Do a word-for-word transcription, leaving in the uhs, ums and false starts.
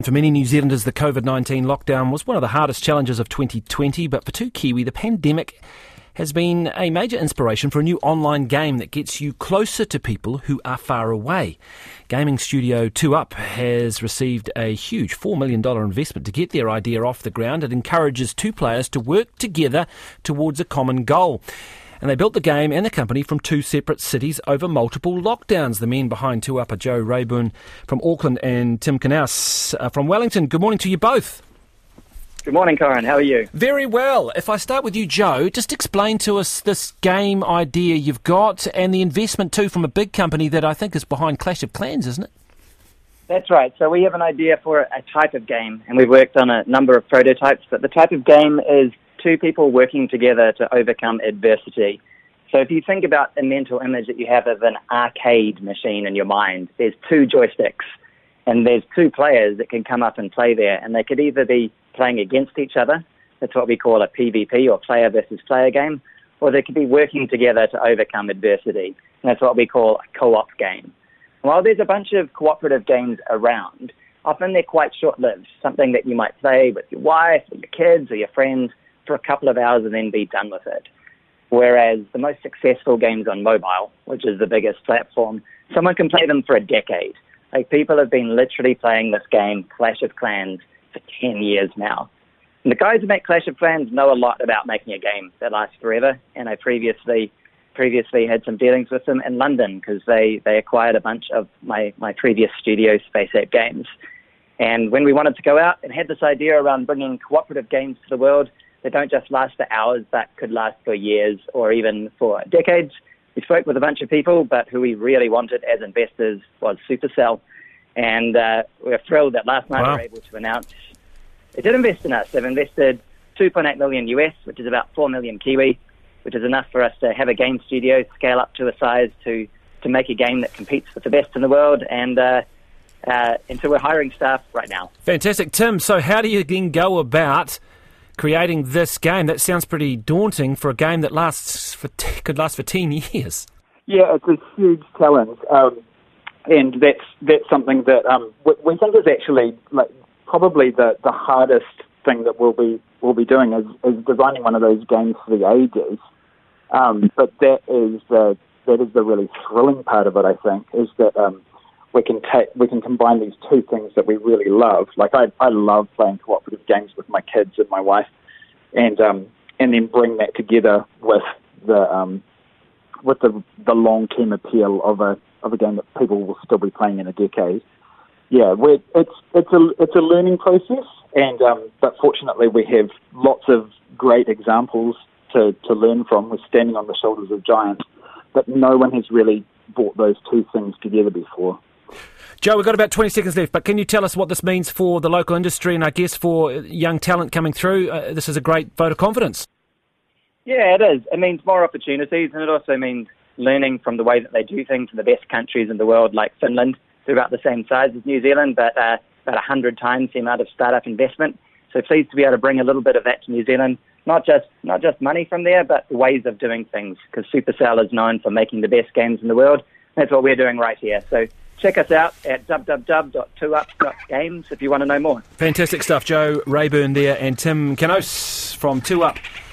For many New Zealanders, the COVID nineteen lockdown was one of the hardest challenges of twenty twenty, but for two Kiwi, the pandemic has been a major inspiration for a new online game that gets you closer to people who are far away. Gaming studio two up has received a huge four million dollars investment to get their idea off the ground. It encourages two players to work together towards a common goal. And they built the game and the company from two separate cities over multiple lockdowns. The men behind two up are Joe Rayburn from Auckland and Tim Knaus uh, from Wellington. Good morning to you both. Good morning, Corin. How are you? Very well. If I start with you, Joe, just explain to us this game idea you've got and the investment too from a big company that I think is behind Clash of Clans, isn't it? That's right. So we have an idea for a type of game, and we've worked on a number of prototypes, but the type of game is two people working together to overcome adversity. So if you think about a mental image that you have of an arcade machine in your mind, there's two joysticks, and there's two players that can come up and play there, and they could either be playing against each other, that's what we call a P V P or player versus player game, or they could be working together to overcome adversity, and that's what we call a co-op game. While there's a bunch of cooperative games around, often they're quite short-lived, something that you might play with your wife or your kids or your friends for a couple of hours and then be done with it. Whereas the most successful games on mobile, which is the biggest platform, someone can play them for a decade. Like, people have been literally playing this game, Clash of Clans, for ten years now. And the guys who make Clash of Clans know a lot about making a game that lasts forever, and I previously previously had some dealings with them in London because they, they acquired a bunch of my, my previous studio, SpaceX Games. And when we wanted to go out and had this idea around bringing cooperative games to the world that don't just last for hours but could last for years or even for decades, we spoke with a bunch of people, but who we really wanted as investors was Supercell. And uh, we're thrilled that last night wow. we were able to announce they did invest in us. They've invested two point eight million U S, which is about four million Kiwi, which is enough for us to have a game studio scale up to a size to, to make a game that competes with the best in the world. And, uh, uh, and so we're hiring staff right now. Fantastic. Tim, so how do you then go about creating this game? That sounds pretty daunting for a game that lasts for t- could last for ten years. Yeah, it's a huge challenge. Um, And that's that's something that um, we, we think is actually like probably the, the hardest thing that we'll be we'll be doing is, is designing one of those games for the ages. Um, but that is the that is the really thrilling part of it. I think is that um, we can take we can combine these two things that we really love. Like I I love playing cooperative games with my kids and my wife, and um, and then bring that together with the um, with the the long term appeal of a of a game that people will still be playing in a decade. Yeah, we're, it's it's a it's a learning process, and um, but fortunately we have lots of great examples to, to learn from. We're standing on the shoulders of giants, but no one has really brought those two things together before. Joe, we've got about twenty seconds left, but can you tell us what this means for the local industry and I guess for young talent coming through? Uh, this is a great vote of confidence. Yeah, it is. It means more opportunities, and it also means learning from the way that they do things in the best countries in the world, like Finland. They're about the same size as New Zealand, but uh, about one hundred times the amount of startup investment. So pleased to be able to bring a little bit of that to New Zealand. Not just not just money from there, but ways of doing things, because Supercell is known for making the best games in the world. That's what we're doing right here. So check us out at w w w dot two up dot games if you want to know more. Fantastic stuff. Joe Rayburn there and Tim Knaus from two up.